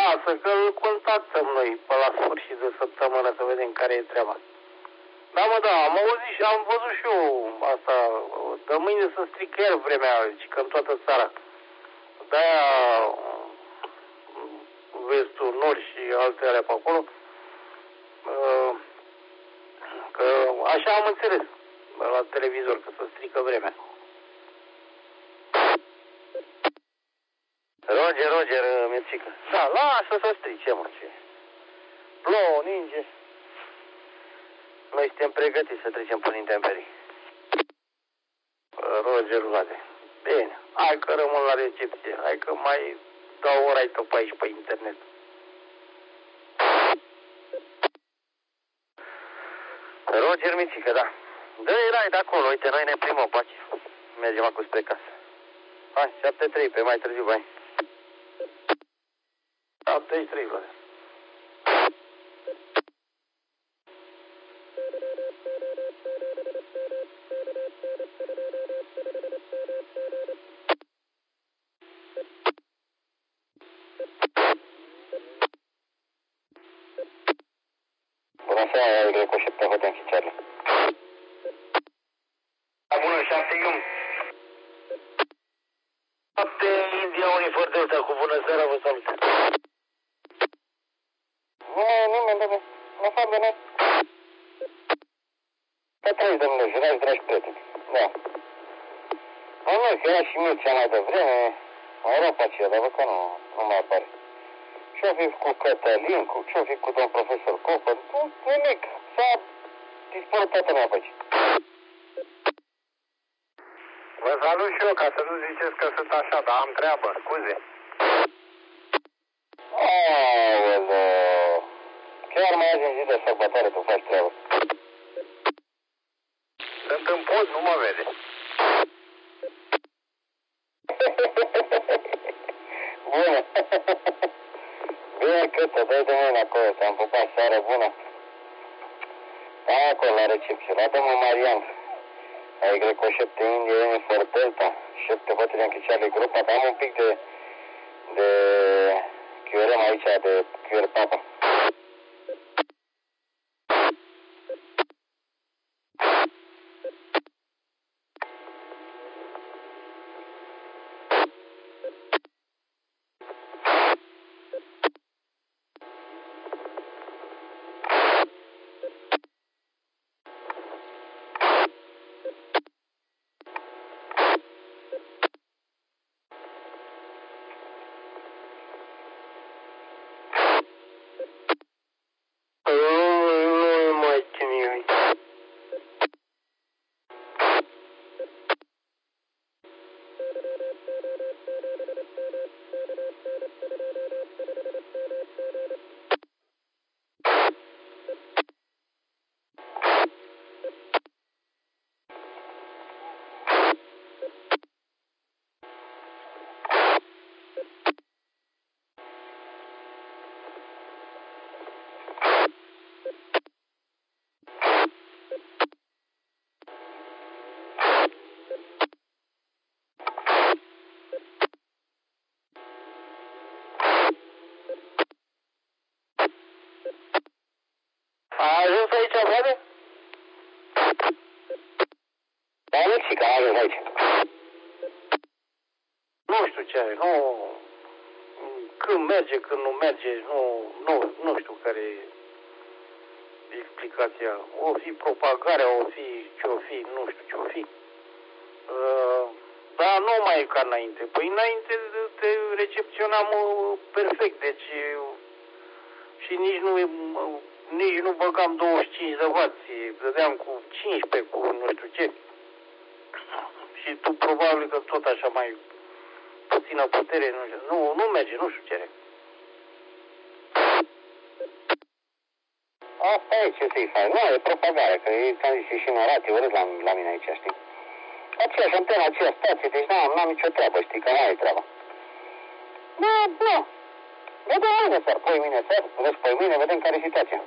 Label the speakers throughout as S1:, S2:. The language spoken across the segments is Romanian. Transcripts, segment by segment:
S1: Lasă că-l contactăm noi pe la sfârșit de săptămână să vedem care e treaba. Da, mă, da, am auzit și am văzut și eu asta. De mâine să strică iar vremea, că în toată țara. De-aia vezi tu nori și alte alea pe acolo. Că așa am înțeles la televizor, că se strică vremea.
S2: Roger, Mircică. Da, lasă să strice, mă, ce? Plouă, ninge. Noi suntem pregătiți să trecem prin intemperii.
S1: Roger Vlade. Bine, hai că rămân la recepție. Hai că mai dau ora pe aici pe internet.
S2: Roger, Mircică, da. Dă-i rai de acolo, uite, noi ne primăm pe aici. Mergem acum spre casă. Hai, 7-3, pe mai târziu, hai.
S1: 73, Vlade.
S2: Bună seara, Igre cu 7 Hotel și Charlie. Bună, 7 Ium. 7 India Unifor Delta, cu bună seara, vă salut. Nu, nimeni, domnule. Nu fac de noi. Pe 3, domnule, jurați, dragi prieteni. Da. Nu, că era și Mircea mai devreme. Era pe aceea, dar văd că nu mai apare. Ce-o fi cu Cătălin, ce-o fi cu domn profesor Copă? Nimic. S-a dispărut toată lumea pe aici.
S1: Vă salut și eu, ca să nu ziceți că sunt așa, dar am treabă, scuze.
S2: Aoleu. Chiar mai azi în zi de sărbătoare tu faci treabă.
S1: Sunt în pod, nu mă vede.
S2: Bună. Bine că te dai de mâine acolo, te-am pupat, seară bună. Da, acolo la recepție, la domnul Marian. Ai Greco 7 India, Unifor Delta, 7 Hotel Închiciale grupa, dar am un pic de QRM aici, de QR Papa.
S1: Nu mai țin. A ajuns aici, Vlade?
S2: Da, Mexica, a ajuns aici.
S1: Nu știu ce are, nu... Când merge, când nu merge, nu știu care e explicația. O fi propagarea, o fi ce-o fi, nu știu ce-o fi. Dar nu mai e ca înainte. Păi înainte te recepționam perfect, deci și nici nu băgam 25 de wați, dădeam cu 15, cu nu știu ce. Și tu probabil că tot așa mai puțină putere, nu merge, nu știu ce.
S2: Asta e ce să-i faci. Nu, e propagare, că e, ți-am zis, e și narativ, urât la mine aici, știi? Aceeași antenă, aceeași stație, deci n-am nicio treabă, știi, că n-ai treaba. Nu. Vedem mâine, sar, poi mine, sar, vezi poi mine, vedem care e situația.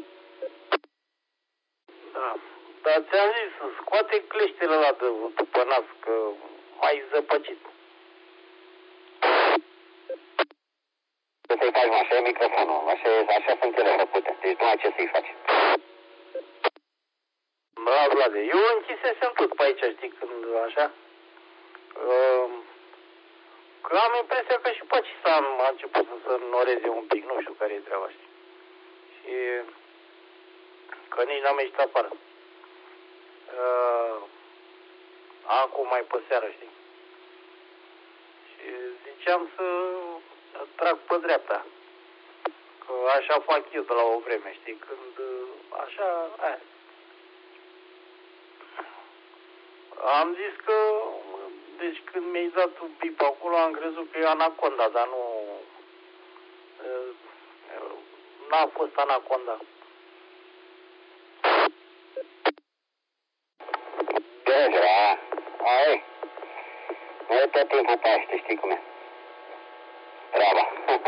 S1: Da, dar ți-am zis, scoate cleștele ăla după nas, că mai zăpăcit.
S2: Să să-i faci, mă, așa e microfonul, așa sunt ele făcute, deci nu ai ce să-i faci.
S1: Da, Vlade, eu închisesem tot pe aici, știi, când așa. Că am impresia că și Pacistan a început să noreze un pic, nu știu care e treaba, știi. Și că nici n-am ieșit afară. Acum mai pe seară, știi. Și ziceam să trag pe dreapta. Că așa fac eu de la o vreme, știi, când așa, aia. Am zis că, deci când mi-ai dat un pip acolo, am crezut că e anaconda, dar nu, n-a fost anaconda.
S2: Deja, ai, nu e tot timpul Paște, știi cum e. Treaba.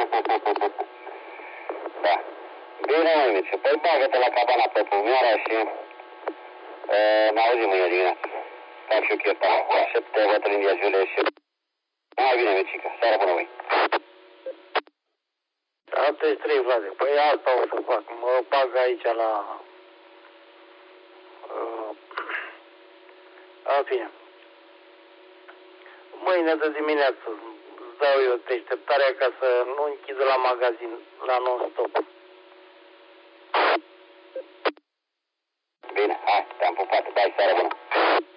S2: Da. Bine, măinițe, păi bagă-te la cabana pe Pumioara și ne auzim mâine dimineață. Fac și eu chestia. Aștept te văd în India Giule și... Mai bine, mecică. Seara bună, voi.
S1: 73, Vlade. Păi asta o să fac. Mă bag aici la... În fine. Mâine de dimineață îți dau eu deșteptarea ca să nu închidă la magazin, la non-stop.
S2: Bine, hai, te-am pupat. Dai seara bună.